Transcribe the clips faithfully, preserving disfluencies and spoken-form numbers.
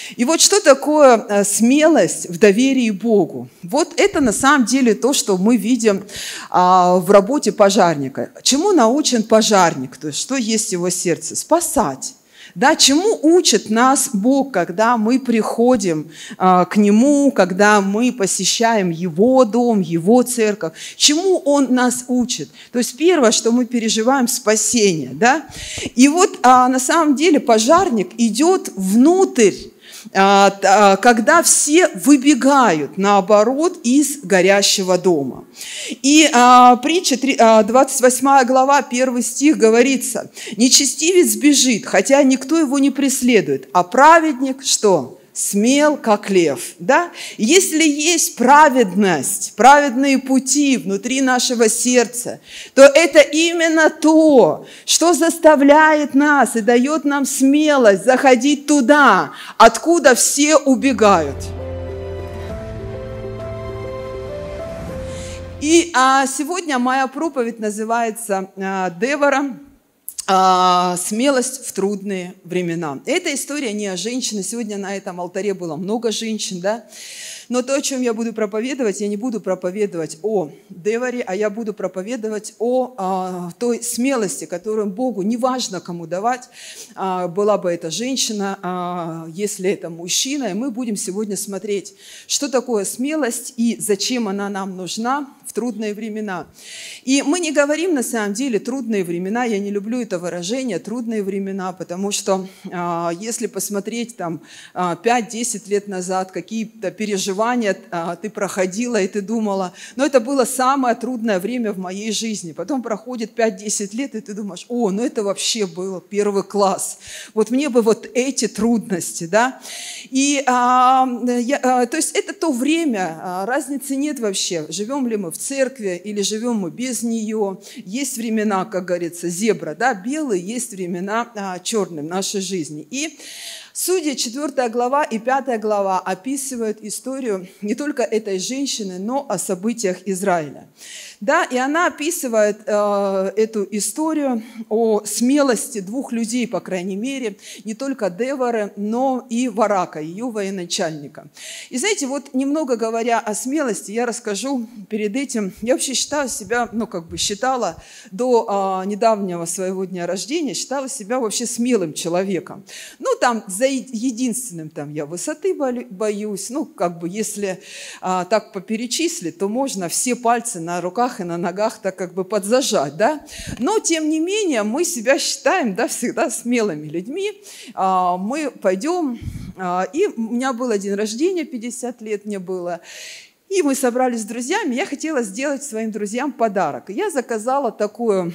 И вот что такое смелость в доверии Богу? Вот это на самом деле то, что мы видим а, в работе пожарника. Чему научен пожарник? То есть что есть в его сердце? Спасать. Да, чему учит нас Бог, когда мы приходим а, к Нему, когда мы посещаем Его дом, Его церковь? Чему Он нас учит? То есть первое, что мы переживаем, спасение. Да? И вот а, на самом деле пожарник идет внутрь, когда все выбегают, наоборот, из горящего дома. И а, притча двадцать восьмая глава, первый стих говорится: «Нечестивец бежит, хотя никто его не преследует, а праведник» что? Смел, как лев. Да? Если есть праведность, праведные пути внутри нашего сердца, то это именно то, что заставляет нас и дает нам смелость заходить туда, откуда все убегают. И а, сегодня моя проповедь называется а, «Девора. Смелость в трудные времена». Эта история не о женщине. Сегодня на этом алтаре было много женщин, да? Но то, о чем я буду проповедовать, я не буду проповедовать о Деворе, а я буду проповедовать о а, той смелости, которую Богу, неважно кому давать, а, была бы это женщина, а, если это мужчина. И мы будем сегодня смотреть, что такое смелость и зачем она нам нужна в трудные времена. И мы не говорим на самом деле трудные времена, я не люблю это выражение трудные времена, потому что а, если посмотреть там пять-десять лет назад, какие-то переживания а, ты проходила и ты думала, но это было самое трудное время в моей жизни. Потом проходит пять-десять лет, и ты думаешь: о, ну это вообще был первый класс. Вот мне бы вот эти трудности, да. И а, я, а, то есть это то время, а, разницы нет вообще, живем ли мы в церкви или живем мы без нее. Есть времена, как говорится, зебра, да, белые, есть времена а, черные в нашей жизни. И Судьи, четвёртая глава и пятая глава описывают историю не только этой женщины, но о событиях Израиля. Да, и она описывает э, эту историю о смелости двух людей, по крайней мере, не только Деворы, но и Варака, ее военачальника. И знаете, вот немного говоря о смелости, я расскажу перед этим. Я вообще считаю себя, ну как бы считала до э, недавнего своего дня рождения, считала себя вообще смелым человеком. Ну там за единственным там я высоты боюсь, ну как бы если э, так поперечислить, то можно все пальцы на руках и на ногах так как бы подзажать, да? Но, тем не менее, мы себя считаем, да, всегда смелыми людьми. Мы пойдем, и у меня был день рождения, пятьдесят лет мне было, и мы собрались с друзьями, я хотела сделать своим друзьям подарок. Я заказала такую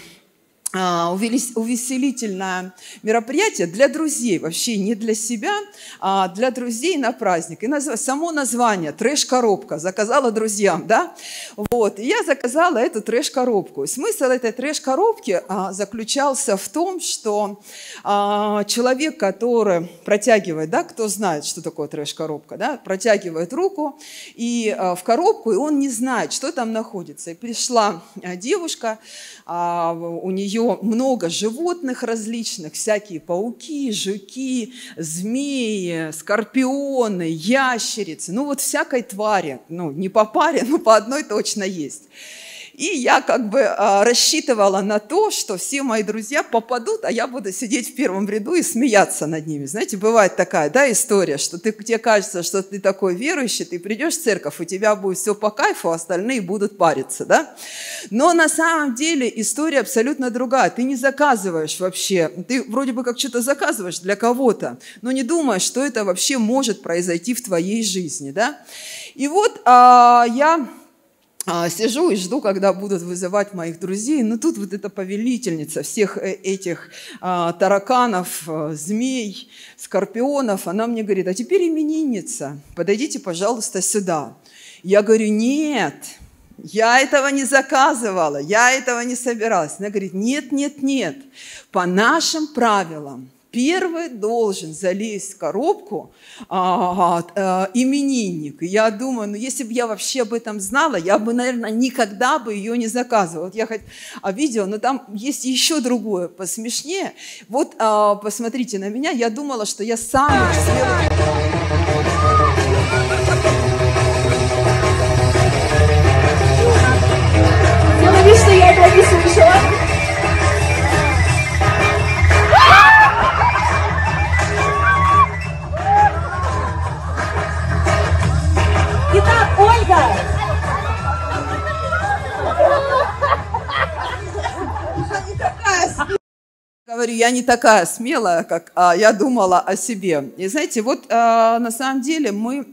увеселительное мероприятие для друзей, вообще не для себя, а для друзей на праздник. И назв... само название «Трэш-коробка» заказала друзьям, да? Вот. И я заказала эту трэш-коробку. Смысл этой трэш-коробки а, заключался в том, что а, человек, который протягивает, да, кто знает, что такое трэш-коробка, да, протягивает руку и а, в коробку, и он не знает, что там находится. И пришла а, девушка, а, у нее много животных различных, всякие пауки, жуки, змеи, скорпионы, ящерицы, ну вот всякой твари, ну не по паре, но по одной точно есть. И я как бы а, рассчитывала на то, что все мои друзья попадут, а я буду сидеть в первом ряду и смеяться над ними. Знаете, бывает такая, да, история, что ты, тебе кажется, что ты такой верующий, ты придешь в церковь, у тебя будет все по кайфу, а остальные будут париться, да. Но на самом деле история абсолютно другая. Ты не заказываешь вообще, ты вроде бы как что-то заказываешь для кого-то, но не думаешь, что это вообще может произойти в твоей жизни, да. И вот а, я... сижу и жду, когда будут вызывать моих друзей. Но тут вот эта повелительница всех этих а, тараканов, а, змей, скорпионов, она мне говорит: а теперь именинница, подойдите, пожалуйста, сюда. Я говорю: нет, я этого не заказывала, я этого не собиралась. Она говорит: нет, нет, нет, по нашим правилам первый должен залезть в коробку а, а, именинник. И я думаю, ну если бы я вообще об этом знала, я бы, наверное, никогда бы ее не заказывала. Вот я хоть а, видела, но там есть еще другое, посмешнее. Вот а, посмотрите на меня, я думала, что я самый смелый... говорю, я не такая смелая, как а, я думала о себе. И знаете, вот а, на самом деле мы,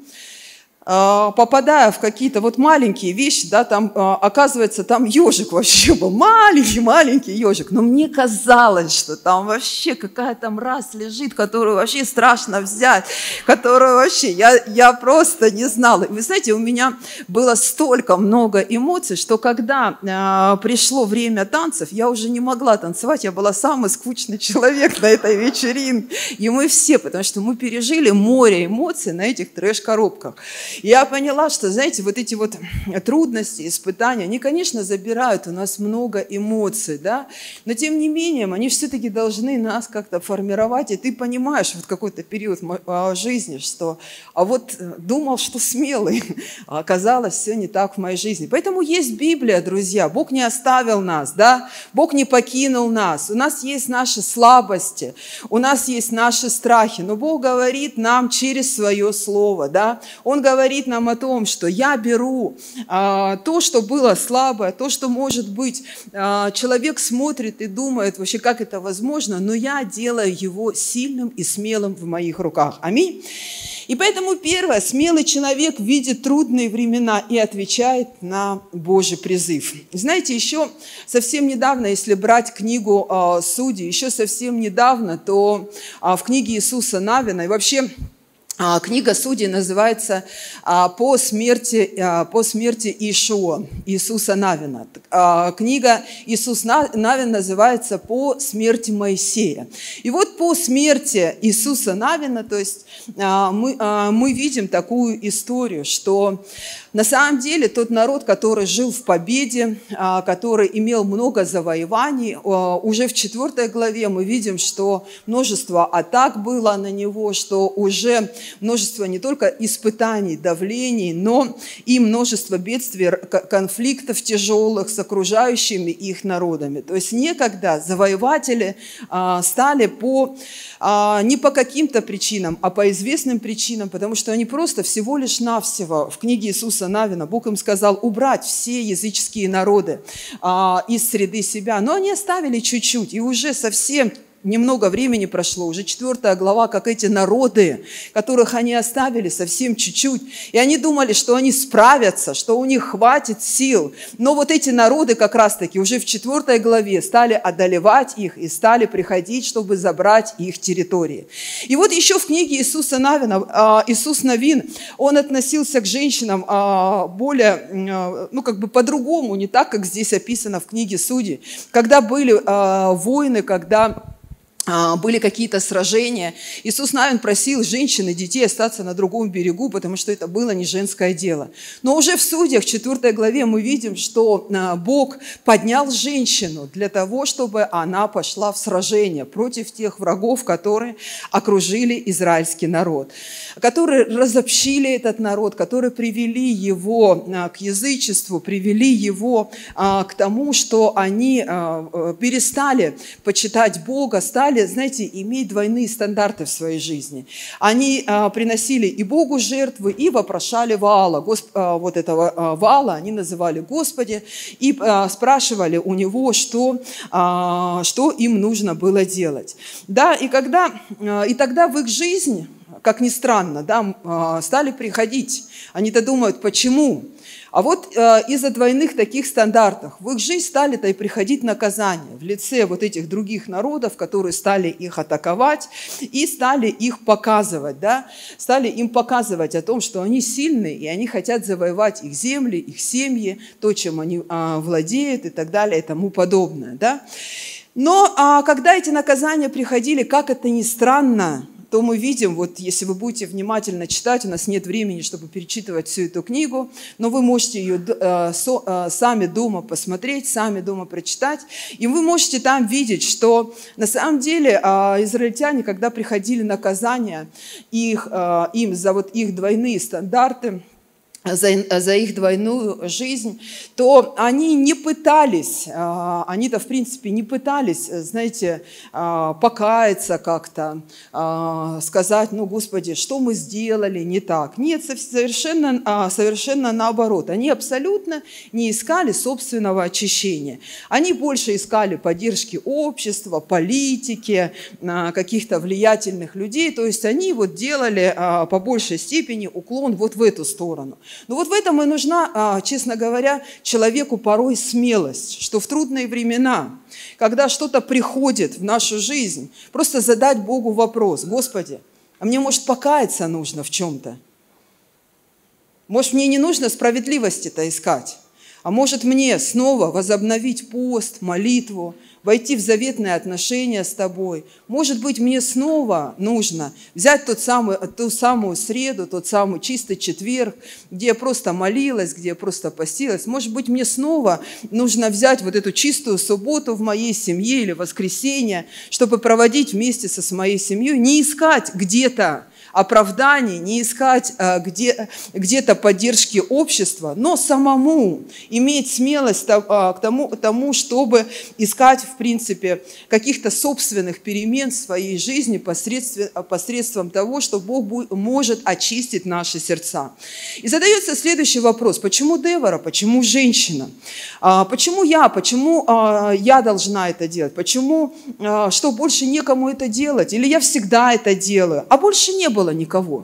а, попадая в какие-то вот маленькие вещи, да, там, а, оказывается, там ежик вообще был, маленький-маленький ежик. Но мне казалось, что там вообще какая-то мразь лежит, которую вообще страшно взять, которую вообще я, я просто не знала. И вы знаете, у меня было столько много эмоций, что когда а, пришло время танцев, я уже не могла танцевать, я была самый скучный человек на этой вечеринке. И мы все, потому что мы пережили море эмоций на этих трэш-коробках. Я поняла, что, знаете, вот эти вот трудности, испытания, они, конечно, забирают у нас много эмоций, да, но тем не менее, они все-таки должны нас как-то формировать, и ты понимаешь вот какой-то период жизни, что, а вот думал, что смелый, а оказалось все не так в моей жизни. Поэтому есть Библия, друзья, Бог не оставил нас, да, Бог не покинул нас, у нас есть наши слабости, у нас есть наши страхи, но Бог говорит нам через свое слово, да, Он говорит, говорит нам о том, что я беру а, то, что было слабое, то, что, может быть, а, человек смотрит и думает, вообще, как это возможно, но я делаю его сильным и смелым в моих руках. Аминь. И поэтому первое, смелый человек видит трудные времена и отвечает на Божий призыв. Знаете, еще совсем недавно, если брать книгу а, Судей, еще совсем недавно, то а, в книге Иисуса Навина и вообще книга Судей называется «По смерти, по смерти Иешуа», Иисуса Навина. Книга Иисус Навин называется «По смерти Моисея». И вот по смерти Иисуса Навина, то есть мы, мы видим такую историю, что на самом деле тот народ, который жил в победе, который имел много завоеваний, уже в четвёртой главе мы видим, что множество атак было на него, что уже множество не только испытаний, давлений, но и множество бедствий, конфликтов тяжелых с окружающими их народами. То есть некогда завоеватели стали по, не по каким-то причинам, а по известным причинам, потому что они просто всего лишь навсего в книге Иисуса Навина, Бог им сказал убрать все языческие народы а, из среды себя, но они оставили чуть-чуть, и уже совсем немного времени прошло, уже четвертая глава, как эти народы, которых они оставили совсем чуть-чуть, и они думали, что они справятся, что у них хватит сил, но вот эти народы как раз-таки уже в четвертой главе стали одолевать их и стали приходить, чтобы забрать их территории. И вот еще в книге Иисуса Навина, Иисус Навин, он относился к женщинам более, ну как бы по-другому, не так, как здесь описано в книге Судей, когда были войны, когда были какие-то сражения. Иисус Навин просил женщин и детей остаться на другом берегу, потому что это было не женское дело. Но уже в Судьях, в четвёртой главе, мы видим, что Бог поднял женщину для того, чтобы она пошла в сражение против тех врагов, которые окружили израильский народ, которые разобщили этот народ, которые привели его к язычеству, привели его к тому, что они перестали почитать Бога, стали, знаете, иметь двойные стандарты в своей жизни. Они а, приносили и Богу жертвы, и вопрошали Ваала. Госп... А, вот этого а, Ваала они называли Господи, и а, спрашивали у него, что, а, что им нужно было делать. Да, и, когда, а, и тогда в их жизнь, как ни странно, да, а, стали приходить. Они-то думают, почему? А вот э, из-за двойных таких стандартов в их жизнь стали-то и приходить наказания в лице вот этих других народов, которые стали их атаковать и стали их показывать, да? Стали им показывать о том, что они сильные, и они хотят завоевать их земли, их семьи, то, чем они э, владеют и так далее и тому подобное. Да? Но а, когда эти наказания приходили, как это ни странно, то мы видим, вот если вы будете внимательно читать, у нас нет времени, чтобы перечитывать всю эту книгу, но вы можете ее э, со, э, сами дома посмотреть, сами дома прочитать, и вы можете там видеть, что на самом деле э, израильтяне, когда приходили наказания их, э, им за вот их двойные стандарты, за, за их двойную жизнь, то они не пытались, они-то в принципе не пытались, знаете, покаяться как-то, сказать, ну, Господи, что мы сделали не так. Нет, совершенно, совершенно наоборот. Они абсолютно не искали собственного очищения. Они больше искали поддержки общества, политики, каких-то влиятельных людей. То есть они вот делали по большей степени уклон вот в эту сторону. Но вот в этом и нужна, честно говоря, человеку порой смелость, что в трудные времена, когда что-то приходит в нашу жизнь, просто задать Богу вопрос: Господи, а мне, может, покаяться нужно в чем-то? Может, мне не нужно справедливости-то искать? А может, мне снова возобновить пост, молитву, войти в заветные отношения с Тобой? Может быть, мне снова нужно взять тот самый, ту самую среду, тот самый чистый четверг, где я просто молилась, где я просто постилась? Может быть, мне снова нужно взять вот эту чистую субботу в моей семье или воскресенье, чтобы проводить вместе со моей семьей, не искать где-то оправданий, не искать где, где-то поддержки общества, но самому иметь смелость к тому, к тому, чтобы искать, в принципе, каких-то собственных перемен в своей жизни посредством, посредством того, что Бог может очистить наши сердца. И задается следующий вопрос: почему Девора, почему женщина? Почему я? Почему я должна это делать? Почему, что больше некому это делать? Или я всегда это делаю, а больше не было никого?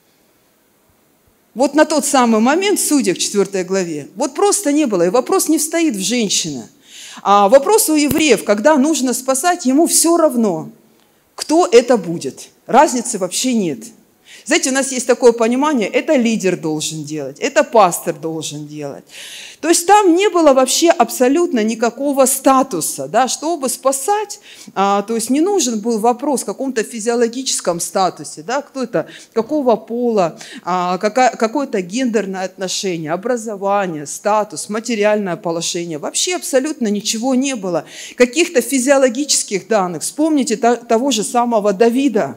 Вот на тот самый момент, судя в четвёртой главе, вот просто не было. И вопрос не встоит в женщине. А вопрос у евреев, когда нужно спасать, ему все равно, кто это будет. Разницы вообще нет. Знаете, у нас есть такое понимание: это лидер должен делать, это пастор должен делать. То есть там не было вообще абсолютно никакого статуса, да, чтобы спасать. А, то есть не нужен был вопрос в каком-то физиологическом статусе, да, кто это, какого пола, а, какая, какое-то гендерное отношение, образование, статус, материальное положение. Вообще абсолютно ничего не было. Каких-то физиологических данных. Вспомните та, того же самого Давида.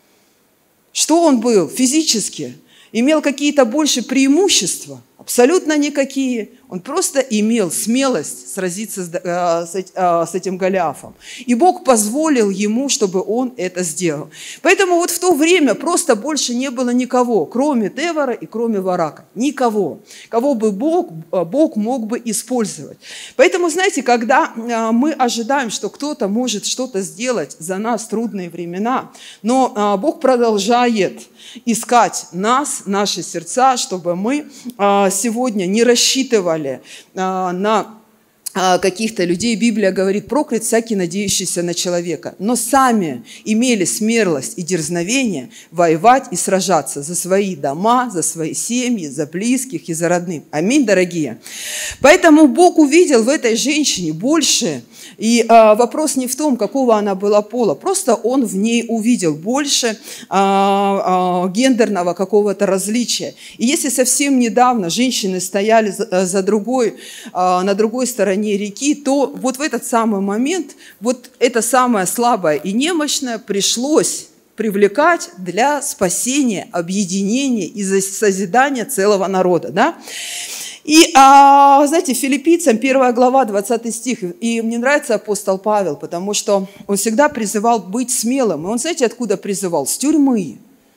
Что он был физически? Имел какие-то больше преимущества? Абсолютно никакие. Он просто имел смелость сразиться с этим Голиафом. И Бог позволил ему, чтобы он это сделал. Поэтому вот в то время просто больше не было никого, кроме Девора и кроме Барака. Никого. Кого бы Бог, Бог мог бы использовать. Поэтому, знаете, когда мы ожидаем, что кто-то может что-то сделать за нас в трудные времена, но Бог продолжает искать нас, наши сердца, чтобы мы сегодня не рассчитывали на каких-то людей. Библия говорит: проклят всякий, надеющийся на человека. Но сами имели смелость и дерзновение воевать и сражаться за свои дома, за свои семьи, за близких и за родных. Аминь, дорогие. Поэтому Бог увидел в этой женщине больше. И а, вопрос не в том, какого она была пола. Просто Он в ней увидел больше а, а, гендерного какого-то различия. И если совсем недавно женщины стояли за, за другой, а, на другой стороне реки, то вот в этот самый момент вот это самое слабое и немощное пришлось привлекать для спасения, объединения и созидания целого народа. Да? И, а, знаете, Филиппийцам первая глава, двадцатый стих, и мне нравится апостол Павел, потому что он всегда призывал быть смелым. И он, знаете, откуда призывал? С тюрьмы.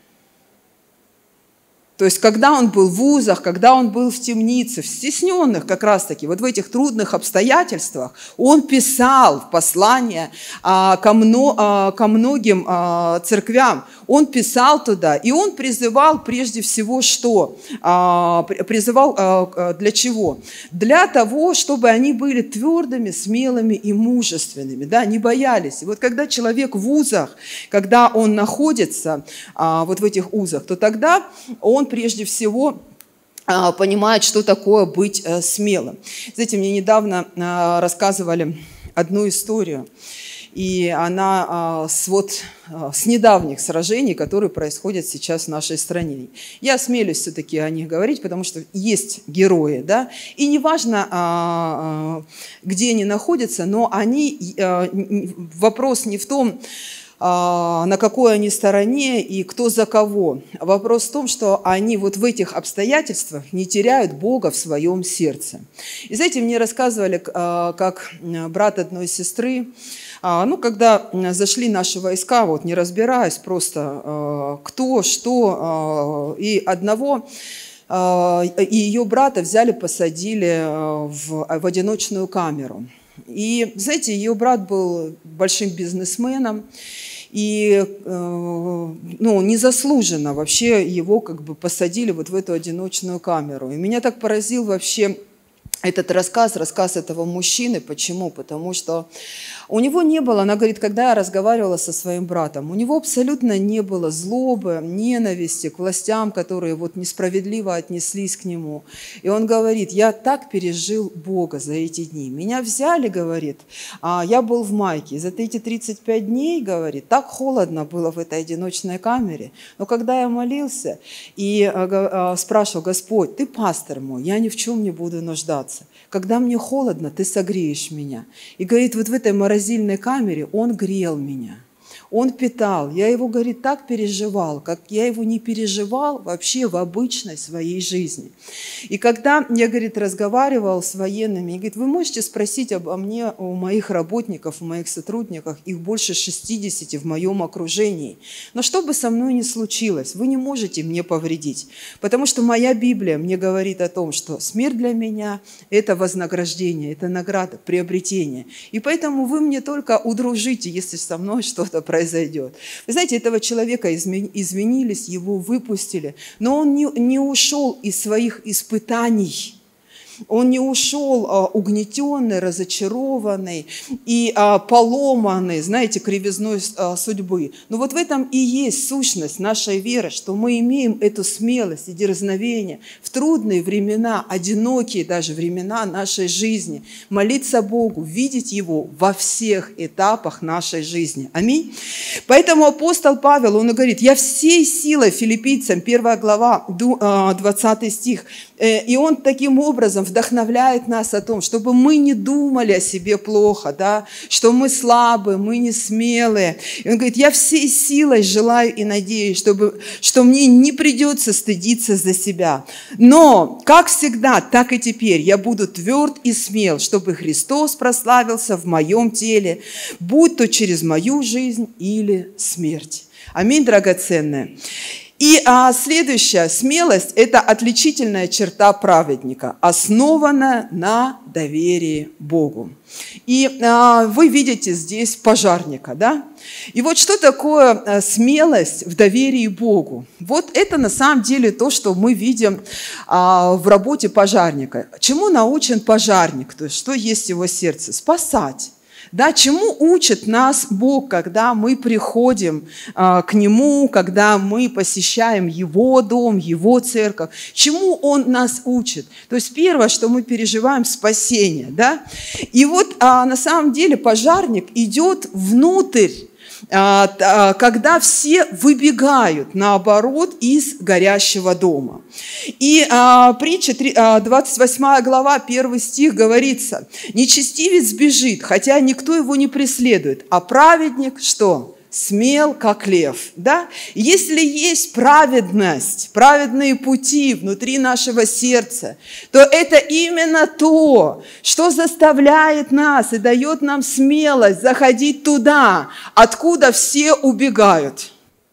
То есть, когда он был в вузах, когда он был в темнице, в стесненных как раз-таки, вот в этих трудных обстоятельствах, он писал послания а, ко, мно, а, ко многим а, церквям. Он писал туда, и он призывал прежде всего что? А, призывал а, для чего? Для того, чтобы они были твердыми, смелыми и мужественными, да, не боялись. И вот когда человек в вузах, когда он находится а, вот в этих вузах, то тогда он прежде всего понимает, что такое быть смелым. Знаете, мне недавно рассказывали одну историю, и она с, вот, с недавних сражений, которые происходят сейчас в нашей стране. Я осмелюсь все-таки о них говорить, потому что есть герои, да, и неважно, где они находятся, но они, вопрос не в том, на какой они стороне и кто за кого. Вопрос в том, что они вот в этих обстоятельствах не теряют Бога в своем сердце. И знаете, мне рассказывали, как брат одной сестры, ну, когда зашли наши войска, вот не разбираясь просто кто, что, и одного, и ее брата взяли, посадили в, в одиночную камеру. И, знаете, ее брат был большим бизнесменом, и ну, незаслуженно вообще его как бы посадили вот в эту одиночную камеру. И меня так поразил вообще этот рассказ, рассказ этого мужчины. Почему? Потому что у него не было, она говорит, когда я разговаривала со своим братом, у него абсолютно не было злобы, ненависти к властям, которые вот несправедливо отнеслись к нему. И он говорит, я так пережил Бога за эти дни. Меня взяли, говорит, а я был в майке. За эти тридцать пять дней, говорит, так холодно было в этой одиночной камере. Но когда я молился и спрашивал, Господь, ты пастор мой, я ни в чем не буду нуждаться. Когда мне холодно, ты согреешь меня. И говорит, вот в этой морозильной камере он грел меня. Он питал. Я его, говорит, так переживал, как я его не переживал вообще в обычной своей жизни. И когда я, говорит, разговаривал с военными, я говорит, вы можете спросить обо мне у моих работников, у моих сотрудников, их больше шестидесяти в моем окружении. Но что бы со мной ни случилось, вы не можете мне повредить, потому что моя Библия мне говорит о том, что смерть для меня – это вознаграждение, это награда, приобретение. И поэтому вы мне только удружите, если со мной что-то произойдет. произойдет. Вы знаете, этого человека извинились, его выпустили, но он не, не ушел из своих испытаний. Он не ушел а, угнетенный, разочарованный и а, поломанный, знаете, кривизной а, судьбы. Но вот в этом и есть сущность нашей веры, что мы имеем эту смелость и дерзновение в трудные времена, одинокие даже времена нашей жизни, молиться Богу, видеть Его во всех этапах нашей жизни. Аминь. Поэтому апостол Павел, он говорит, я всей силой, Филиппийцам, первая глава, двадцатый стих, и он таким образом вдохновляет нас о том, чтобы мы не думали о себе плохо, да, что мы слабые, мы не смелые. И он говорит, я всей силой желаю и надеюсь, чтобы, что мне не придется стыдиться за себя. Но, как всегда, так и теперь я буду тверд и смел, чтобы Христос прославился в моем теле, будь то через мою жизнь или смерть. Аминь, драгоценная. И а, следующая смелость – это отличительная черта праведника, основанная на доверии Богу. И а, вы видите здесь пожарника, да? И вот что такое а, смелость в доверии Богу? Вот это на самом деле то, что мы видим а, в работе пожарника. Чему научен пожарник? То есть что есть в его сердце? Спасать. Да, чему учит нас Бог, когда мы приходим а, к Нему, когда мы посещаем Его дом, Его церковь? Чему Он нас учит? То есть первое, что мы переживаем, спасение. Да? И вот а, на самом деле пожарник идет внутрь, а, когда все выбегают, наоборот, из горящего дома. И а, притча двадцать восьмая глава, первый стих говорится, «Нечестивец бежит, хотя никто его не преследует, а праведник что? Смел, как лев». Да? Если есть праведность, праведные пути внутри нашего сердца, то это именно то, что заставляет нас и дает нам смелость заходить туда, откуда все убегают.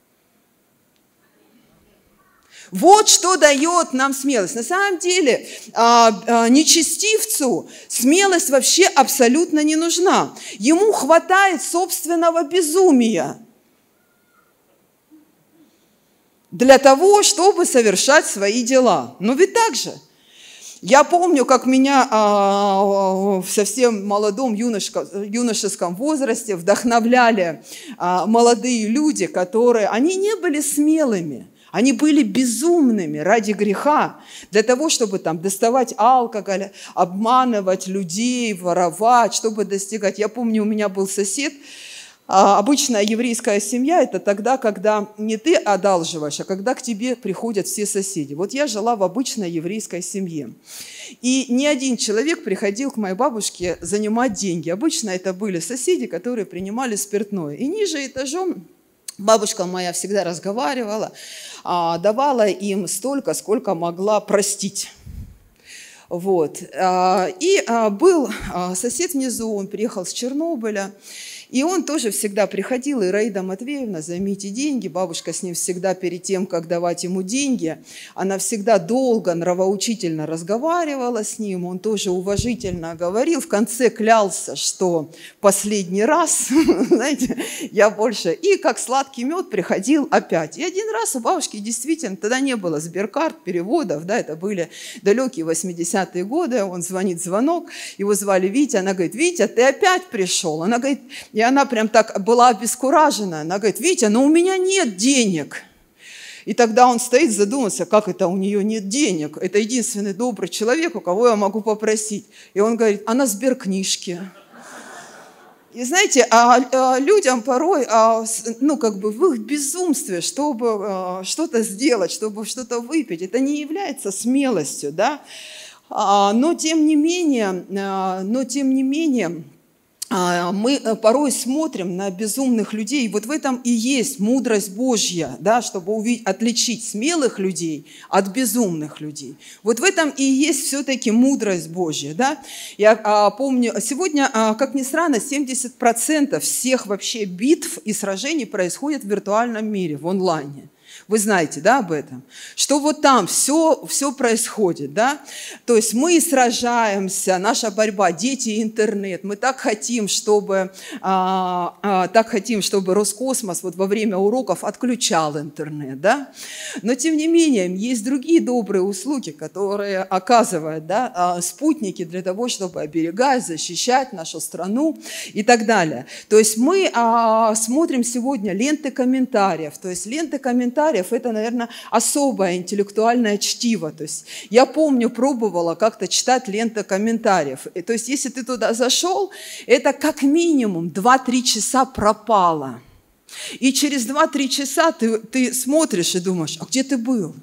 Вот что дает нам смелость. На самом деле, нечестивцу смелость вообще абсолютно не нужна. Ему хватает собственного безумия для того, чтобы совершать свои дела. Но ведь так же. Я помню, как меня в совсем молодом юношеском возрасте вдохновляли молодые люди, которые, они не были смелыми. Они были безумными ради греха, для того, чтобы там доставать алкоголь, обманывать людей, воровать, чтобы достигать. Я помню, у меня был сосед, А обычная еврейская семья – это тогда, когда не ты одалживаешь, а когда к тебе приходят все соседи. Вот я жила в обычной еврейской семье. И ни один человек приходил к моей бабушке занимать деньги. Обычно это были соседи, которые принимали спиртное. И ниже этажом бабушка моя всегда разговаривала, давала им столько, сколько могла простить. Вот. И был сосед внизу, он приехал с Чернобыля. И он тоже всегда приходил, Ираида Матвеевна, займите деньги. Бабушка с ним всегда перед тем, как давать ему деньги, она всегда долго, нравоучительно разговаривала с ним. Он тоже уважительно говорил. В конце клялся, что последний раз, знаете, я больше. И как сладкий мед приходил опять. И один раз у бабушки действительно, тогда не было сберкарт, переводов, да, это были далекие восьмидесятые годы. Он звонит, звонок, его звали Витя. Она говорит: Витя, ты опять пришел? Она говорит, и она прям так была обескуражена. Она говорит: Витя, но у меня нет денег. И тогда он стоит, задумался, как это у нее нет денег. Это единственный добрый человек, у кого я могу попросить. И он говорит: а на сберкнижке? И знаете, а, а людям порой, а, ну как бы в их безумстве, чтобы а, что-то сделать, чтобы что-то выпить, это не является смелостью, да? А, но тем не менее, а, но тем не менее, мы порой смотрим на безумных людей. Вот в этом и есть мудрость Божья, да, чтобы увидеть, отличить смелых людей от безумных людей. Вот в этом и есть все-таки мудрость Божья. Да. Я а, помню, сегодня, а, как ни странно, семьдесят процентов всех вообще битв и сражений происходит в виртуальном мире, в онлайне. Вы знаете, да, об этом? Что вот там все, все происходит, да? То есть мы сражаемся, наша борьба, дети и интернет. Мы так хотим, чтобы, а, а, так хотим, чтобы Роскосмос вот во время уроков отключал интернет, да? Но тем не менее, есть другие добрые услуги, которые оказывают, да, спутники для того, чтобы оберегать, защищать нашу страну и так далее. То есть мы а, смотрим сегодня ленты комментариев, то есть ленты комментариев, это, наверное, особое интеллектуальное чтиво. То есть я помню, пробовала как-то читать ленты комментариев. И, то есть если ты туда зашел, это как минимум два-три часа пропало. И через два-три часа ты, ты смотришь и думаешь: а где ты был?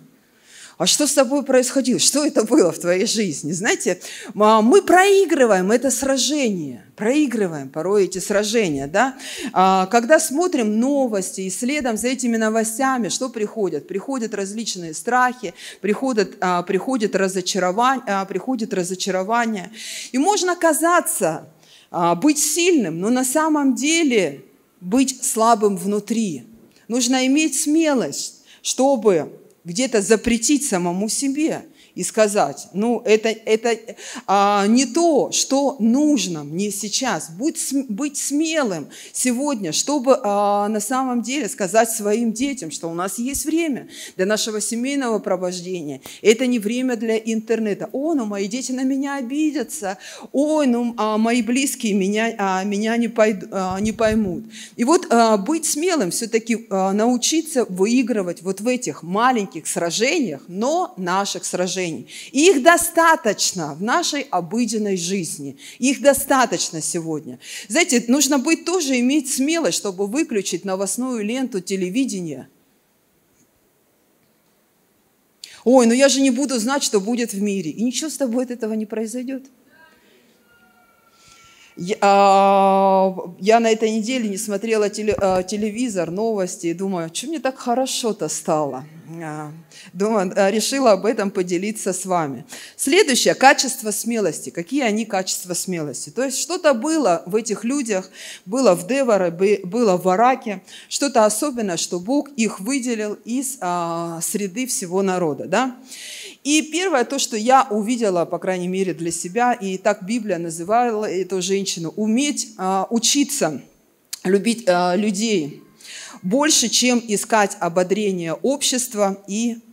А что с тобой происходило? Что это было в твоей жизни? Знаете, мы проигрываем это сражение, проигрываем порой эти сражения, да? Когда смотрим новости и следом за этими новостями, что приходит? Приходят различные страхи, приходят, приходит разочарование, приходит разочарование. И можно казаться, быть сильным, но на самом деле быть слабым внутри. Нужно иметь смелость, чтобы где-то запретить самому себе и сказать: ну, это, это а, не то, что нужно мне сейчас. Будь, быть смелым сегодня, чтобы а, на самом деле сказать своим детям, что у нас есть время для нашего семейного пробуждения. Это не время для интернета. О, ну мои дети на меня обидятся. Ой, ну а, мои близкие меня, а, меня не, пойд, а, не поймут. И вот а, быть смелым, все-таки а, научиться выигрывать вот в этих маленьких сражениях, но наших сражениях. И их достаточно в нашей обыденной жизни. Их достаточно сегодня. Знаете, нужно быть тоже, иметь смелость, чтобы выключить новостную ленту телевидения. Ой, ну я же не буду знать, что будет в мире. И ничего с тобой от этого не произойдет. Я, я на этой неделе не смотрела телевизор, новости, и думаю: что мне так хорошо-то стало? Думаю, решила об этом поделиться с вами. Следующее – качество смелости. Какие они качества смелости? То есть что-то было в этих людях, было в Деваре, было в Вараке, что-то особенное, что Бог их выделил из а, среды всего народа. Да? И первое, то, что я увидела, по крайней мере для себя, и так Библия называла эту женщину: уметь а, учиться любить а, людей больше, чем искать ободрение общества и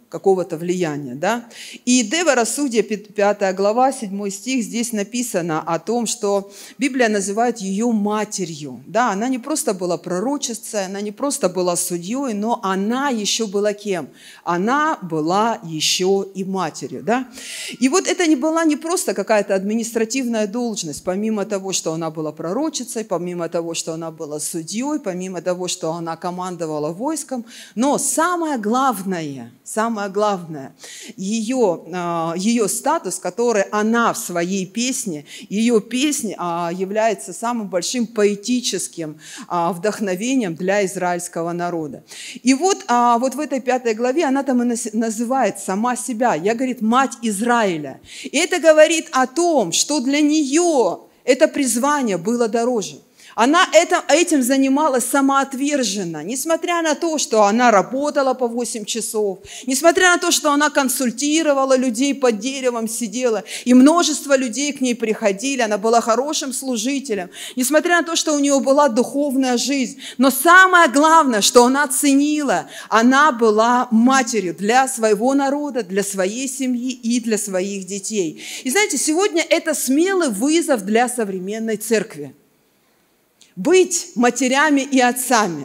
какого-то влияния, да. И Девора, Судья, пятая глава, седьмой стих, здесь написано о том, что Библия называет ее матерью, да. Она не просто была пророчицей, она не просто была судьей, но она еще была кем? Она была еще и матерью, да. И вот это не была не просто какая-то административная должность, помимо того, что она была пророчицей, помимо того, что она была судьей, помимо того, что она командовала войском, но самое главное, самое Самое главное, ее, ее статус, который она в своей песне, ее песня является самым большим поэтическим вдохновением для израильского народа. И вот, вот в этой пятой главе она там и называет сама себя, я, говорит, мать Израиля. И это говорит о том, что для нее это призвание было дороже. Она это, этим занималась самоотверженно, несмотря на то, что она работала по восемь часов, несмотря на то, что она консультировала людей, под деревом сидела, и множество людей к ней приходили, она была хорошим служителем, несмотря на то, что у нее была духовная жизнь. Но самое главное, что она ценила, она была матерью для своего народа, для своей семьи и для своих детей. И знаете, сегодня это смелый вызов для современной церкви. Быть матерями и отцами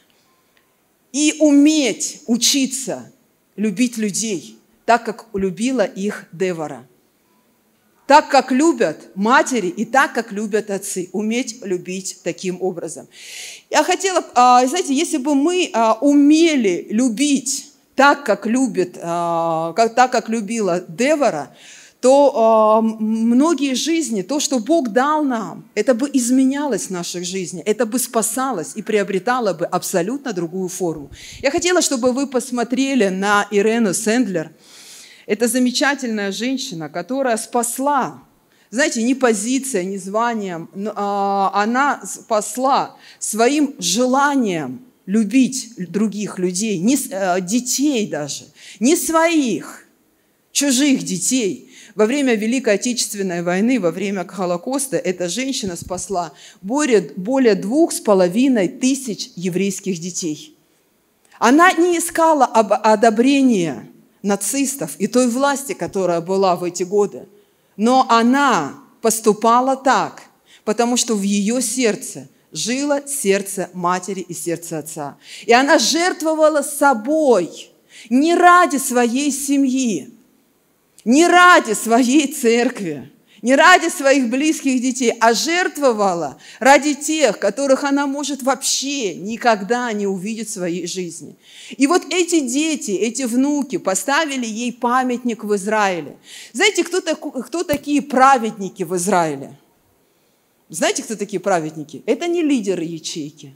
и уметь учиться любить людей, так как любила их Девора. Так, как любят матери и так, как любят отцы. Уметь любить таким образом. Я хотела, знаете, если бы мы умели любить так, как любит, так, как любила Девора, то э, многие жизни, то, что Бог дал нам, это бы изменялось в наших жизнях, это бы спасалось и приобретало бы абсолютно другую форму. Я хотела, чтобы вы посмотрели на Ирену Сэндлер. Это замечательная женщина, которая спасла, знаете, не позиция, не званием, но, э, она спасла своим желанием любить других людей, не, э, детей даже, не своих, чужих детей. Во время Великой Отечественной войны, во время Холокоста, эта женщина спасла более, более двух с половиной тысяч еврейских детей. Она не искала одобрения нацистов и той власти, которая была в эти годы, но она поступала так, потому что в ее сердце жило сердце матери и сердце отца. И она жертвовала собой не ради своей семьи, не ради своей церкви, не ради своих близких детей, а жертвовала ради тех, которых она может вообще никогда не увидеть в своей жизни. И вот эти дети, эти внуки поставили ей памятник в Израиле. Знаете, кто, таку, кто такие праведники в Израиле? Знаете, кто такие праведники? Это не лидеры ячейки,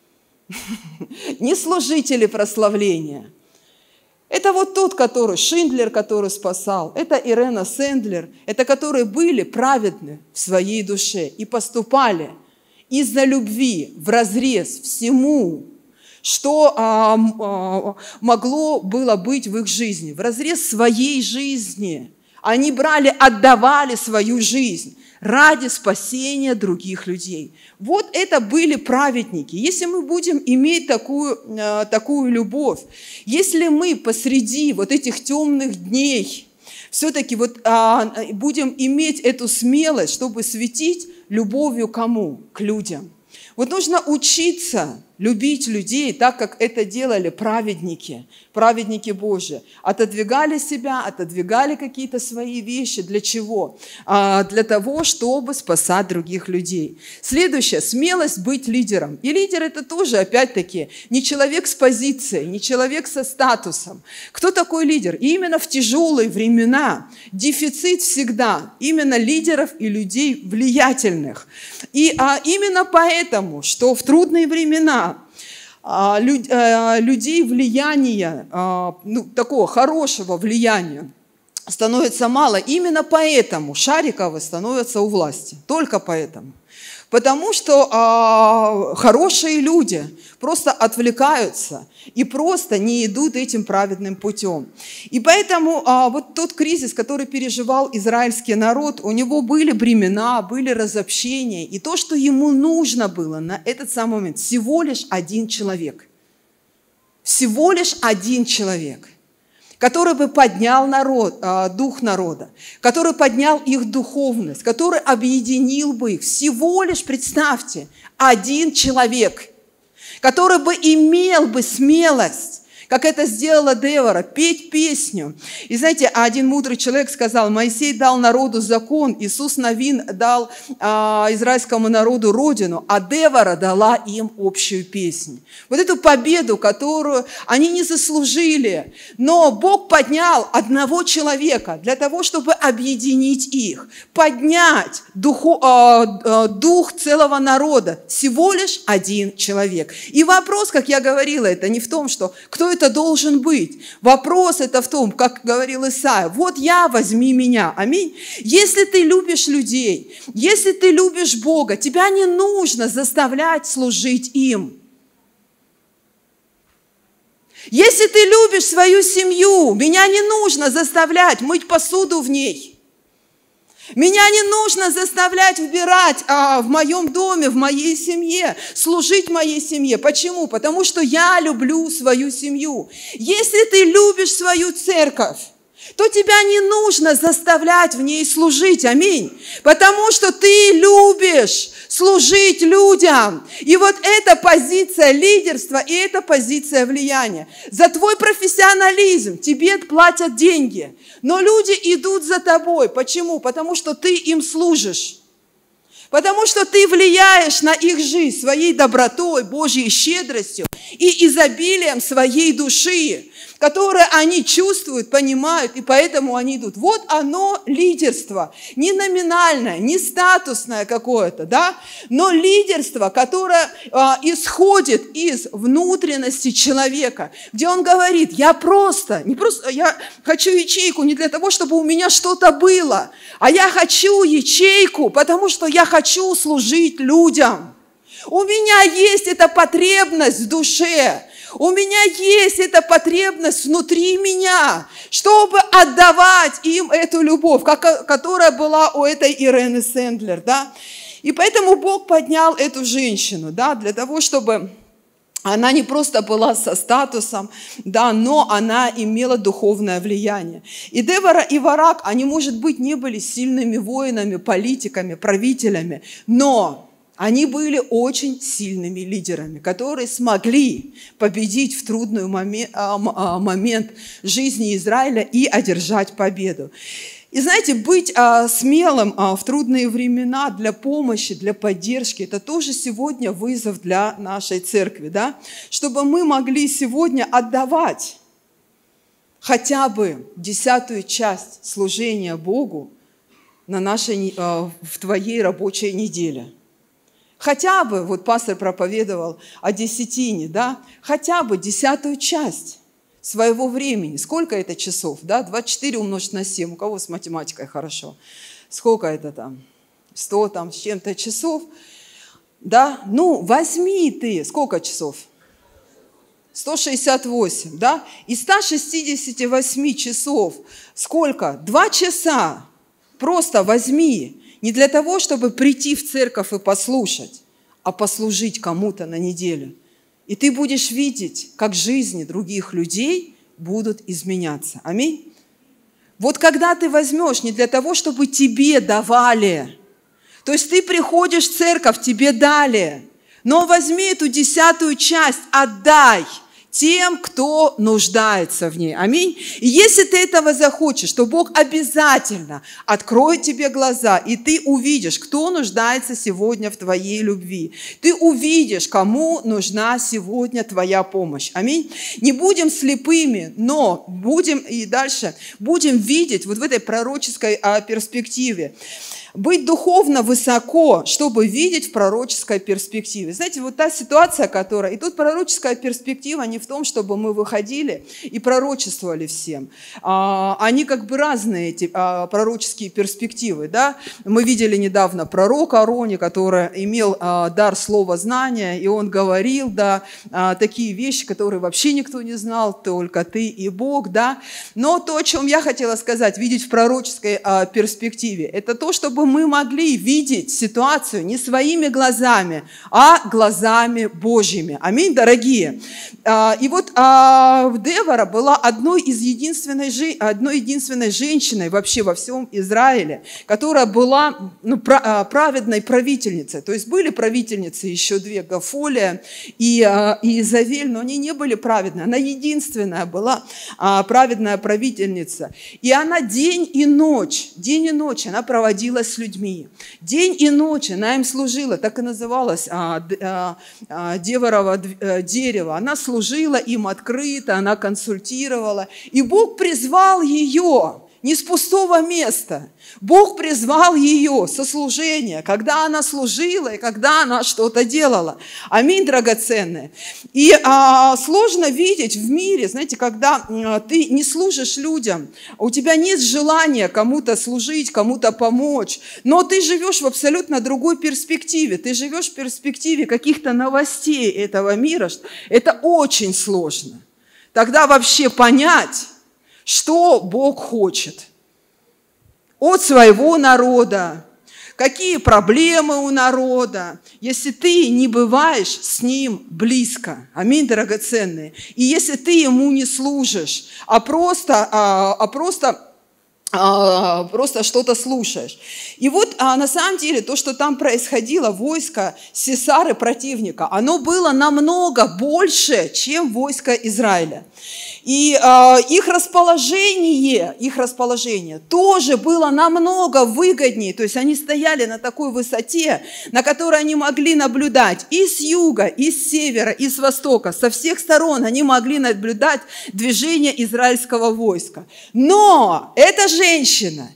не служители прославления. Это вот тот, который Шиндлер, который спасал, это Ирена Сэндлер, это которые были праведны в своей душе и поступали из-за любви вразрез всему, что а, а, могло было быть в их жизни, вразрез своей жизни. Они брали, отдавали свою жизнь ради спасения других людей. Вот это были праведники. Если мы будем иметь такую, э, такую любовь, если мы посреди вот этих темных дней все-таки вот, э, будем иметь эту смелость, чтобы светить любовью кому? К людям. Вот нужно учиться любить людей так, как это делали праведники, праведники Божьи. Отодвигали себя, отодвигали какие-то свои вещи. Для чего? А, для того, чтобы спасать других людей. Следующее. Смелость быть лидером. И лидер это тоже, опять-таки, не человек с позицией, не человек со статусом. Кто такой лидер? И именно в тяжелые времена дефицит всегда именно лидеров и людей влиятельных. И а, именно поэтому, что в трудные времена людей влияния, ну, такого хорошего влияния становится мало. Именно поэтому Шариковы становятся у власти. Только поэтому. Потому что а, хорошие люди просто отвлекаются и просто не идут этим праведным путем. И поэтому а, вот тот кризис, который переживал израильский народ, у него были бремена, были разобщения. И то, что ему нужно было на этот самый момент, всего лишь один человек. Всего лишь один человек. который бы поднял народ, дух народа, который поднял их духовность, который объединил бы их. Всего лишь, представьте, один человек, который бы имел бы смелость, как это сделала Девора, петь песню. И знаете, один мудрый человек сказал: Моисей дал народу закон, Иисус Навин дал а, израильскому народу родину, а Девора дала им общую песню. Вот эту победу, которую они не заслужили, но Бог поднял одного человека для того, чтобы объединить их, поднять духу, а, а, дух целого народа. Всего лишь один человек. И вопрос, как я говорила, это не в том, что кто это должен быть. Вопрос это в том, как говорил Исаия: вот я, возьми меня. Аминь. Если ты любишь людей, если ты любишь Бога, тебя не нужно заставлять служить им. Если ты любишь свою семью, меня не нужно заставлять мыть посуду в ней. Меня не нужно заставлять убирать а, в моем доме, в моей семье, служить моей семье. Почему? Потому что я люблю свою семью. Если ты любишь свою церковь, то тебя не нужно заставлять в ней служить. Аминь. Потому что ты любишь служить людям. И вот эта позиция лидерства и эта позиция влияния. За твой профессионализм тебе платят деньги. Но люди идут за тобой. Почему? Потому что ты им служишь. Потому что ты влияешь на их жизнь своей добротой, Божьей щедростью и изобилием своей души, которое они чувствуют, понимают, и поэтому они идут. Вот оно лидерство. Не номинальное, не статусное какое-то, да, но лидерство, которое а, исходит из внутренности человека, где он говорит: я просто, не просто, я хочу ячейку не для того, чтобы у меня что-то было, а я хочу ячейку, потому что я хочу служить людям. У меня есть эта потребность в душе. У меня есть эта потребность внутри меня, чтобы отдавать им эту любовь, которая была у этой Ирены Сэндлер, да. И поэтому Бог поднял эту женщину, да, для того, чтобы она не просто была со статусом, да, но она имела духовное влияние. И Девора и Барак, они, может быть, не были сильными воинами, политиками, правителями, но они были очень сильными лидерами, которые смогли победить в трудный момент жизни Израиля и одержать победу. И знаете, быть а, смелым а, в трудные времена для помощи, для поддержки, это тоже сегодня вызов для нашей церкви, да? Чтобы мы могли сегодня отдавать хотя бы десятую часть служения Богу на нашей, а, в твоей рабочей неделе. Хотя бы, вот пастор проповедовал о десятине, да? Хотя бы десятую часть своего времени. Сколько это часов? Да? двадцать четыре умножить на семь. У кого с математикой хорошо? Сколько это там? сто там с чем-то часов. Да? Ну, возьми ты. Сколько часов? сто шестьдесят восемь. Да? Из ста шестидесяти восьми часов сколько? Два часа. Просто возьми. Не для того, чтобы прийти в церковь и послушать, а послужить кому-то на неделю. И ты будешь видеть, как жизни других людей будут изменяться. Аминь. Вот когда ты возьмешь не для того, чтобы тебе давали, то есть ты приходишь в церковь, тебе дали, но возьми эту десятую часть, отдай тем, кто нуждается в ней. Аминь. И если ты этого захочешь, то Бог обязательно откроет тебе глаза, и ты увидишь, кто нуждается сегодня в твоей любви. Ты увидишь, кому нужна сегодня твоя помощь. Аминь. Не будем слепыми, но будем и дальше будем видеть вот в этой пророческой а, перспективе. Быть духовно высоко, чтобы видеть в пророческой перспективе. Знаете, вот та ситуация, которая... И тут пророческая перспектива не в том, чтобы мы выходили и пророчествовали всем. А, они как бы разные, эти а, пророческие перспективы. Да? Мы видели недавно пророка Арони, который имел а, дар слова знания, и он говорил да, а, такие вещи, которые вообще никто не знал, только ты и Бог. Да? Но то, о чем я хотела сказать, видеть в пророческой а, перспективе, это то, чтобы чтобы мы могли видеть ситуацию не своими глазами, а глазами Божьими. Аминь, дорогие. И вот Девора была одной из единственной, одной единственной женщиной вообще во всем Израиле, которая была ну, праведной правительницей. То есть были правительницы еще две, Гафолия и, и Изавель, но они не были праведные. Она единственная была праведная правительница. И она день и ночь, день и ночь она проводила с людьми. День и ночь она им служила, так и называлось а, а, а, Деворово дерево. Она служила им открыто, она консультировала. И Бог призвал ее не с пустого места. Бог призвал ее со служения, когда она служила и когда она что-то делала. Аминь, драгоценные. И а, сложно видеть в мире, знаете, когда а, ты не служишь людям, у тебя нет желания кому-то служить, кому-то помочь, но ты живешь в абсолютно другой перспективе. Ты живешь в перспективе каких-то новостей этого мира. Это очень сложно. Тогда вообще понять, что Бог хочет от своего народа, какие проблемы у народа, если ты не бываешь с ним близко. Аминь, драгоценные. И если ты ему не служишь, а просто, а, а просто просто что-то слушаешь. И вот а, на самом деле то, что там происходило, войско Сисары противника, оно было намного больше, чем войско Израиля. И а, их расположение, их расположение тоже было намного выгоднее. То есть они стояли на такой высоте, на которой они могли наблюдать и с юга, и с севера, и с востока. Со всех сторон они могли наблюдать движение израильского войска. Но эта женщина,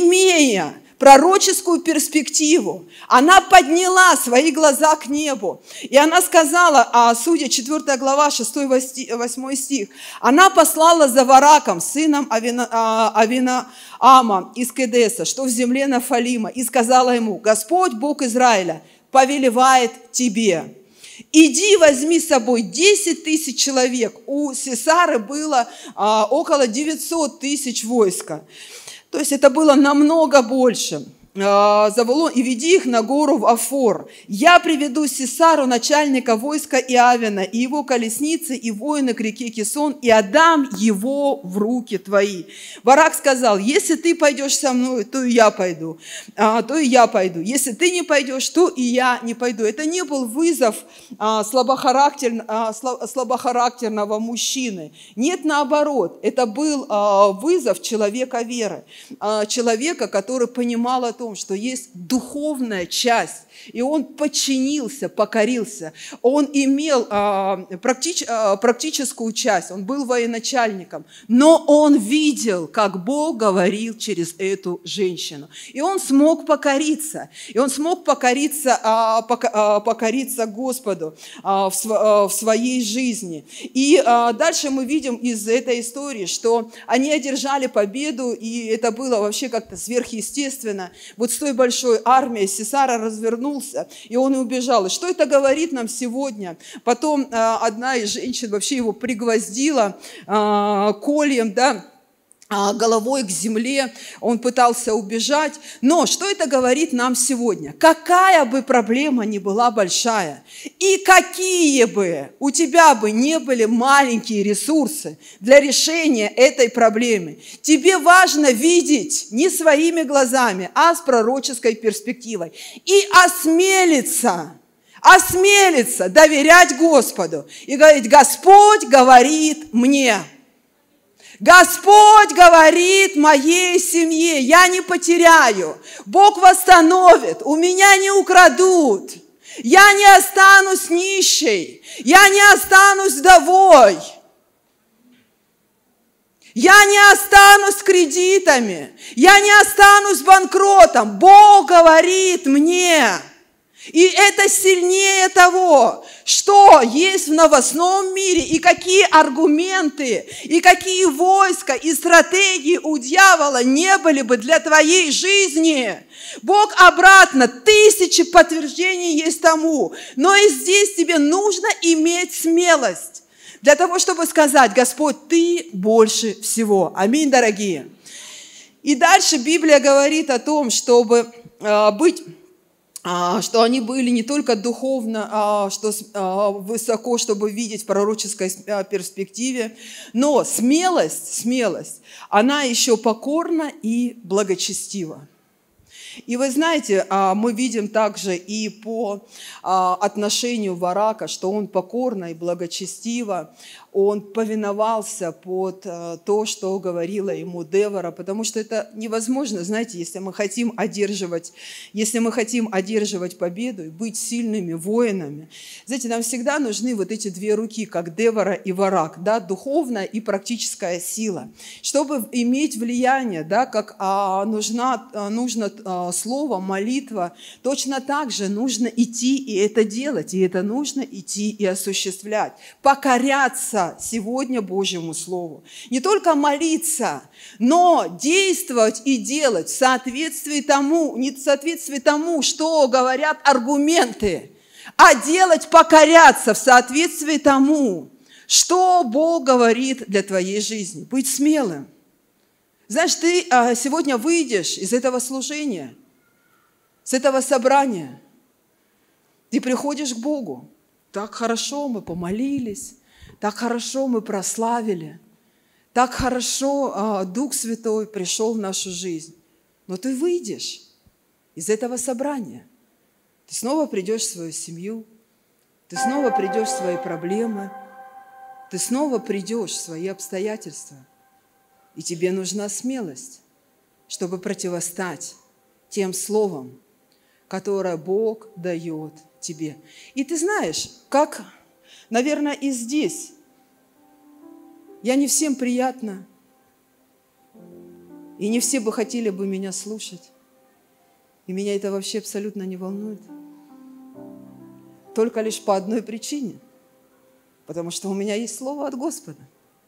имея пророческую перспективу, она подняла свои глаза к небу. И она сказала, а Судья четвёртая глава, шестой-восьмой стих, она послала за Вараком, сыном Авина, Авинаама из Кедеса, что в земле Нафалима, и сказала ему: Господь, Бог Израиля, повелевает тебе. Иди, возьми с собой десять тысяч человек. У Сисары было а, около девятьсот тысяч войска. То есть это было намного больше. Заволон, и веди их на гору в Афор. Я приведу Сисару, начальника войска Иавина, и его колесницы, и воины к реке Кисон, и отдам его в руки твои. Варак сказал: если ты пойдешь со мной, то и я пойду, а, то и я пойду. Если ты не пойдешь, то и я не пойду. Это не был вызов а, слабохарактер, а, слабохарактерного мужчины. Нет, наоборот, это был а, вызов человека веры, а, человека, который понимал о том, что есть духовная часть, и он подчинился, покорился. Он имел а, практич, а, практическую часть, он был военачальником, но он видел, как Бог говорил через эту женщину. И он смог покориться, и он смог покориться, а, покориться Господу а, в, а, в своей жизни. И а, дальше мы видим из этой истории, что они одержали победу, и это было вообще как-то сверхъестественно. Вот с той большой армией Сисара развернулся, и он и убежал. И что это говорит нам сегодня? Потом а, одна из женщин вообще его пригвоздила а, кольем, да, головой к земле, он пытался убежать. Но что это говорит нам сегодня? Какая бы проблема ни была большая, и какие бы у тебя бы не были маленькие ресурсы для решения этой проблемы, тебе важно видеть не своими глазами, а с пророческой перспективой. И осмелиться, осмелиться доверять Господу и говорить: Господь говорит мне. Господь говорит моей семье: я не потеряю, Бог восстановит, у меня не украдут, я не останусь нищей, я не останусь вдовой, я не останусь с кредитами, я не останусь банкротом. Бог говорит мне. И это сильнее того, что есть в новостном мире, и какие аргументы, и какие войска, и стратегии у дьявола не были бы для твоей жизни. Бог обратно, тысячи подтверждений есть тому, но и здесь тебе нужно иметь смелость для того, чтобы сказать: Господь, Ты больше всего. Аминь, дорогие. И дальше Библия говорит о том, чтобы а, быть, а, что они были не только духовно, а, что а, высоко, чтобы видеть в пророческой а, перспективе, но смелость, смелость, она еще покорна и благочестива. И вы знаете, мы видим также и по отношению Варака, что он покорно и благочестиво, он повиновался под то, что говорила ему Девора, потому что это невозможно, знаете, если мы хотим одерживать, если мы хотим одерживать победу и быть сильными воинами. Знаете, нам всегда нужны вот эти две руки, как Девора и Варак, да, духовная и практическая сила, чтобы иметь влияние, да, как а, нужна, а, нужно а, слово, молитва, точно так же нужно идти и это делать, и это нужно идти и осуществлять, покоряться сегодня Божьему Слову. Не только молиться, но действовать и делать в соответствии тому, не в соответствии тому, что говорят аргументы, а делать, покоряться в соответствии тому, что Бог говорит для твоей жизни. Быть смелым. Знаешь, ты сегодня выйдешь из этого служения, с этого собрания, ты приходишь к Богу. Так хорошо мы помолились, так хорошо мы прославили, так хорошо а, Дух Святой пришел в нашу жизнь. Но ты выйдешь из этого собрания. Ты снова придешь в свою семью, ты снова придешь в свои проблемы, ты снова придешь в свои обстоятельства. И тебе нужна смелость, чтобы противостать тем словам, которое Бог дает тебе. И ты знаешь, как, наверное, и здесь я не всем приятна, и не все бы хотели бы меня слушать, и меня это вообще абсолютно не волнует. Только лишь по одной причине, потому что у меня есть слово от Господа.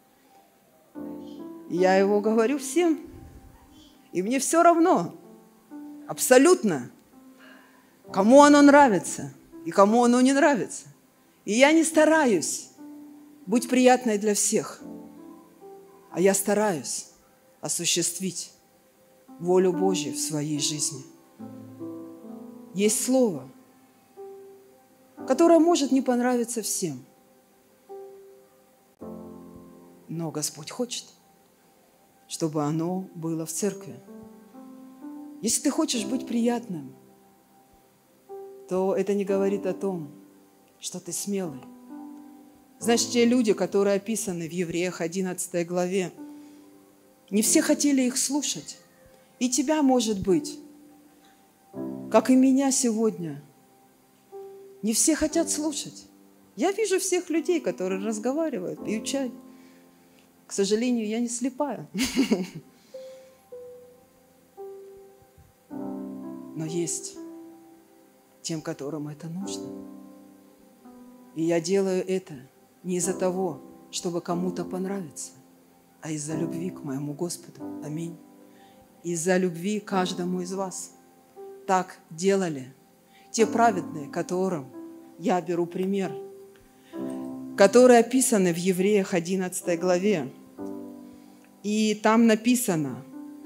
И я его говорю всем, и мне все равно, абсолютно, кому оно нравится и кому оно не нравится. И я не стараюсь быть приятной для всех, а я стараюсь осуществить волю Божью в своей жизни. Есть слово, которое может не понравиться всем, но Господь хочет, чтобы оно было в церкви. Если ты хочешь быть приятным, то это не говорит о том, что ты смелый. Знаешь, те люди, которые описаны в Евреях одиннадцатой главе, не все хотели их слушать. И тебя, может быть, как и меня сегодня, не все хотят слушать. Я вижу всех людей, которые разговаривают, пьют чай. К сожалению, я не слепая. Но есть тем, которым это нужно. И я делаю это не из-за того, чтобы кому-то понравиться, а из-за любви к моему Господу. Аминь. Из-за любви к каждому из вас. Так делали те праведные, которым я беру пример, которые описаны в Евреях одиннадцатой главе. И там написано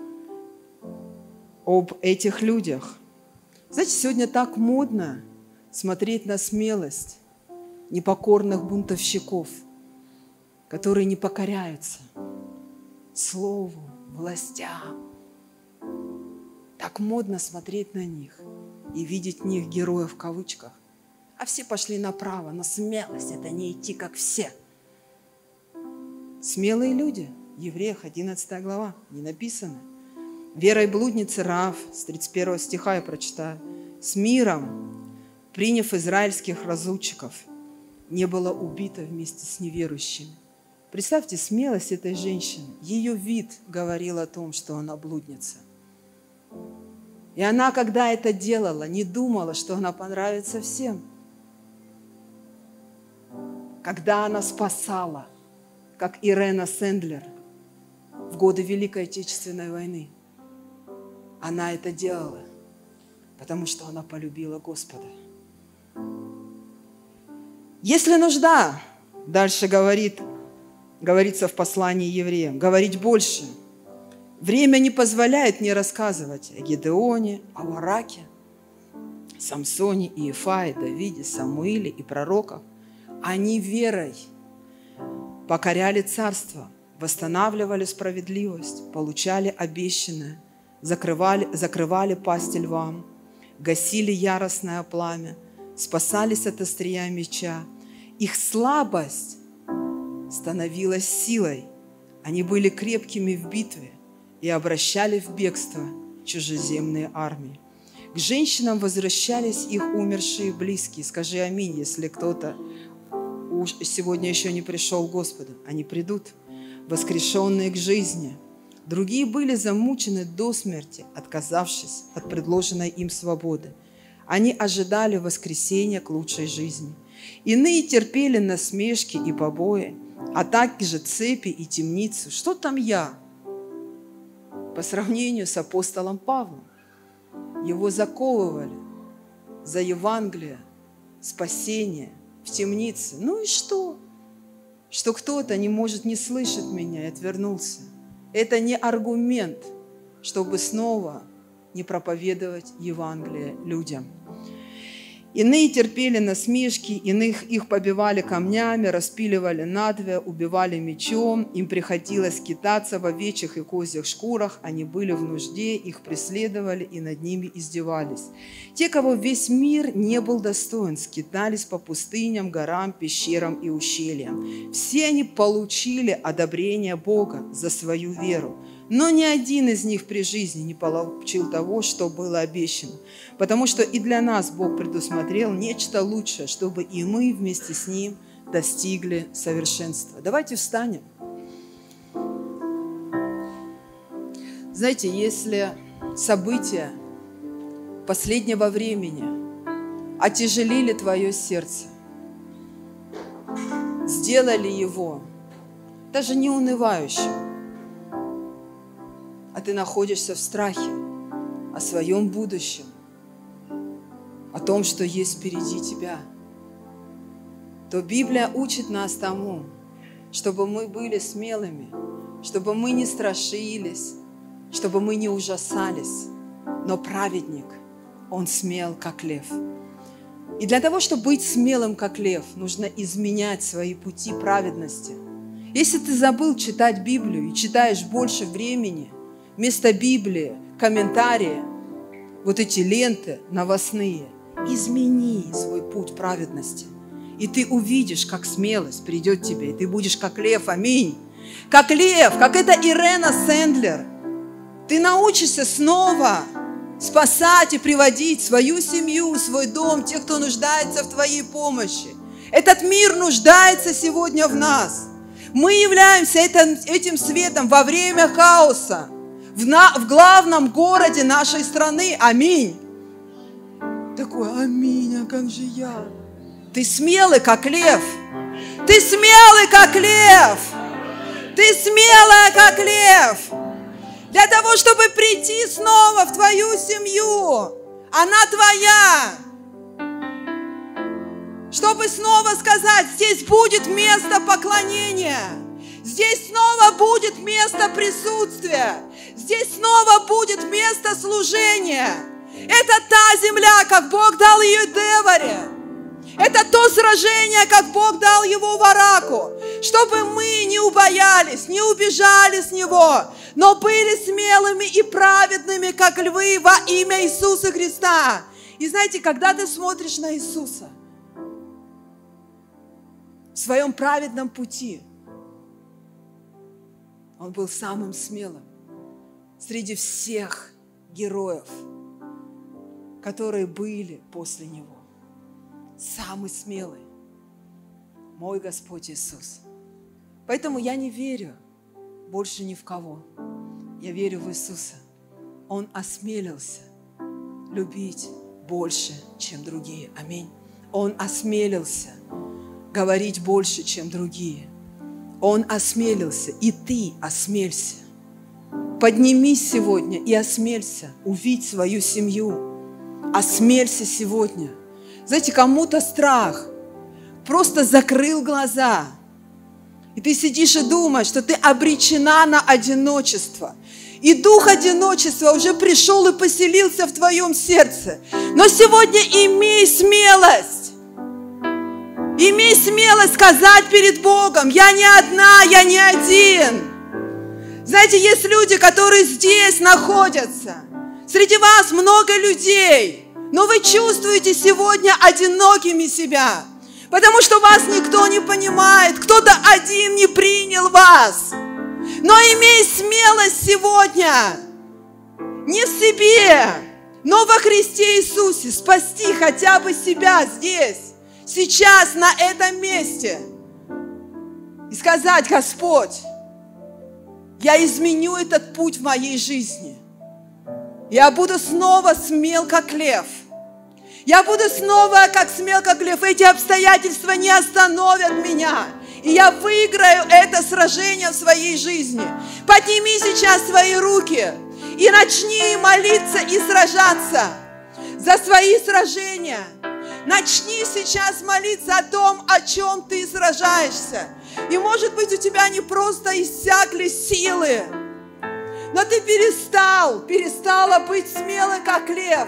об этих людях. Знаете, сегодня так модно смотреть на смелость непокорных бунтовщиков, которые не покоряются слову, властям. Так модно смотреть на них и видеть в них героев в кавычках. А все пошли направо, но смелость – это не идти, как все. Смелые люди, Евреях одиннадцатая глава, не написано. Верой блудницы Раав, с тридцать первого стиха я прочитаю. С миром, приняв израильских разучиков, не была убита вместе с неверующими. Представьте смелость этой женщины. Ее вид говорил о том, что она блудница. И она, когда это делала, не думала, что она понравится всем. Когда она спасала, как Ирена Сендлер в годы Великой Отечественной войны, она это делала, потому что она полюбила Господа. Если нужда, дальше говорит, говорится в послании евреям, говорить больше, Время не позволяет мне рассказывать о Гедеоне, о Вараке, Самсоне, Иефае, Давиде, Самуиле и пророках. Они верой покоряли царство, восстанавливали справедливость, получали обещанное, закрывали, закрывали пасти львам, гасили яростное пламя, спасались от острия меча. Их слабость становилась силой. Они были крепкими в битве и обращали в бегство чужеземные армии. К женщинам возвращались их умершие близкие. Скажи аминь, если кто-то сегодня еще не пришел к Господу. Они придут, воскрешенные к жизни. Другие были замучены до смерти, отказавшись от предложенной им свободы. Они ожидали воскресения к лучшей жизни. Иные терпели насмешки и побои, а также цепи и темницу. Что там я? По сравнению с апостолом Павлом. Его заковывали за Евангелие, спасение в темнице. Ну и что? Что кто-то не может не слышать меня и отвернулся. Это не аргумент, чтобы снова не проповедовать Евангелие людям. Иные терпели насмешки, иных их побивали камнями, распиливали надвое, убивали мечом. Им приходилось скитаться в овечьих и козьих шкурах. Они были в нужде, их преследовали и над ними издевались. Те, кого весь мир не был достоин, скитались по пустыням, горам, пещерам и ущельям. Все они получили одобрение Бога за свою веру. Но ни один из них при жизни не получил того, что было обещано. Потому что и для нас Бог предусмотрел нечто лучшее, чтобы и мы вместе с Ним достигли совершенства. Давайте встанем. Знаете, если события последнего времени отяжелили твое сердце, сделали его даже не унывающим, а ты находишься в страхе о своем будущем, о том, что есть впереди тебя, то Библия учит нас тому, чтобы мы были смелыми, чтобы мы не страшились, чтобы мы не ужасались. Но праведник, он смел, как лев. И для того, чтобы быть смелым, как лев, нужно изменять свои пути праведности. Если ты забыл читать Библию и читаешь больше времени, вместо Библии, комментарии, вот эти ленты новостные, измени свой путь праведности. И ты увидишь, как смелость придет тебе, и ты будешь как лев, аминь. Как лев, как это Ирена Сэндлер. Ты научишься снова спасать и приводить свою семью, свой дом, тех, кто нуждается в твоей помощи. Этот мир нуждается сегодня в нас. Мы являемся этим светом во время хаоса. В, на, в главном городе нашей страны. Аминь. Такой, аминь, а как же я? Ты смелый, как лев. Ты смелый, как лев. Ты смелая, как лев. Для того, чтобы прийти снова в твою семью. Она твоя. Чтобы снова сказать, здесь будет место поклонения. Здесь снова будет место присутствия. Здесь снова будет место служения. Это та земля, как Бог дал ее Деваре. Это то сражение, как Бог дал его Вараку. Чтобы мы не убоялись, не убежали с него, но были смелыми и праведными, как львы, во имя Иисуса Христа. И знаете, когда ты смотришь на Иисуса в своем праведном пути, Он был самым смелым среди всех героев, которые были после Него. Самый смелый мой Господь Иисус. Поэтому я не верю больше ни в кого. Я верю в Иисуса. Он осмелился любить больше, чем другие. Аминь. Он осмелился говорить больше, чем другие. Он осмелился, и ты осмелься. Поднимись сегодня и осмелься увидеть свою семью. Осмелься сегодня. Знаете, кому-то страх просто закрыл глаза. И ты сидишь и думаешь, что ты обречена на одиночество. И дух одиночества уже пришел и поселился в твоем сердце. Но сегодня имей смелость. Имей смелость сказать перед Богом: я не одна, я не один. Знаете, есть люди, которые здесь находятся. Среди вас много людей, но вы чувствуете сегодня одинокими себя, потому что вас никто не понимает, кто-то один не принял вас. Но имей смелость сегодня не в себе, но во Христе Иисусе спасти хотя бы себя здесь, сейчас, на этом месте. И сказать: Господь, я изменю этот путь в моей жизни. Я буду снова смел, как лев. Я буду снова, как смел, как лев. Эти обстоятельства не остановят меня. И я выиграю это сражение в своей жизни. Подними сейчас свои руки и начни молиться и сражаться за свои сражения. Начни сейчас молиться о том, о чем ты сражаешься. И может быть, у тебя не просто иссякли силы, но ты перестал, перестала быть смелой, как лев,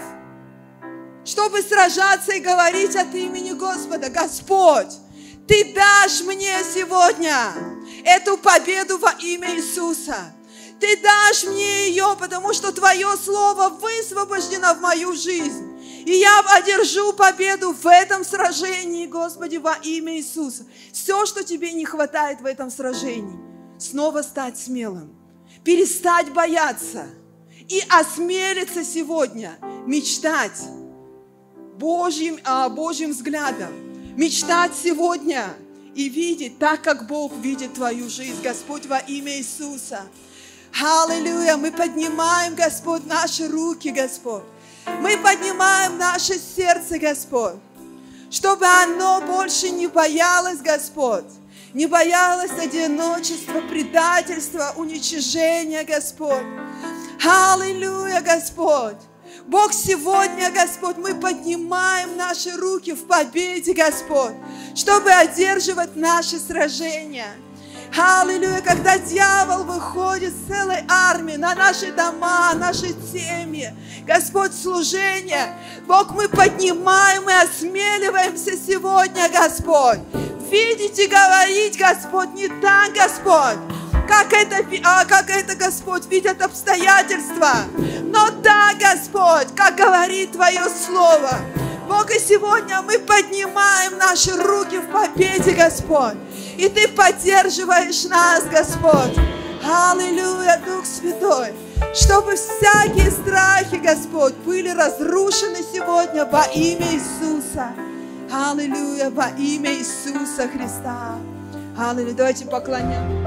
чтобы сражаться и говорить от имени Господа: Господь, Ты дашь мне сегодня эту победу во имя Иисуса. Ты дашь мне ее, потому что Твое Слово высвобождено в мою жизнь. И я одержу победу в этом сражении, Господи, во имя Иисуса. Все, что тебе не хватает в этом сражении, снова стать смелым, перестать бояться и осмелиться сегодня мечтать Божьим, а, Божьим взглядом. Мечтать сегодня и видеть так, как Бог видит твою жизнь, Господь, во имя Иисуса. Аллилуйя! Мы поднимаем, Господь, наши руки, Господь. Мы поднимаем наше сердце, Господь, чтобы оно больше не боялось, Господь, не боялось одиночества, предательства, уничижения, Господь. Аллилуйя, Господь! Бог, сегодня, Господь, мы поднимаем наши руки в победе, Господь, чтобы одерживать наши сражения. Аллилуйя! Когда дьявол выходит с целой армией на наши дома, наши семьи, Господь, служение, Бог, мы поднимаем и осмеливаемся сегодня, Господь, видеть и говорить, Господь, не так, Господь, как это, а, как это, Господь, видят обстоятельства, но так, Господь, как говорит Твое Слово. Бог, и сегодня мы поднимаем наши руки в победе, Господь, и Ты поддерживаешь нас, Господь. Аллилуйя, Дух Святой, чтобы всякие страхи, Господь, были разрушены сегодня во имя Иисуса. Аллилуйя, во имя Иисуса Христа. Аллилуйя, давайте поклоняемся.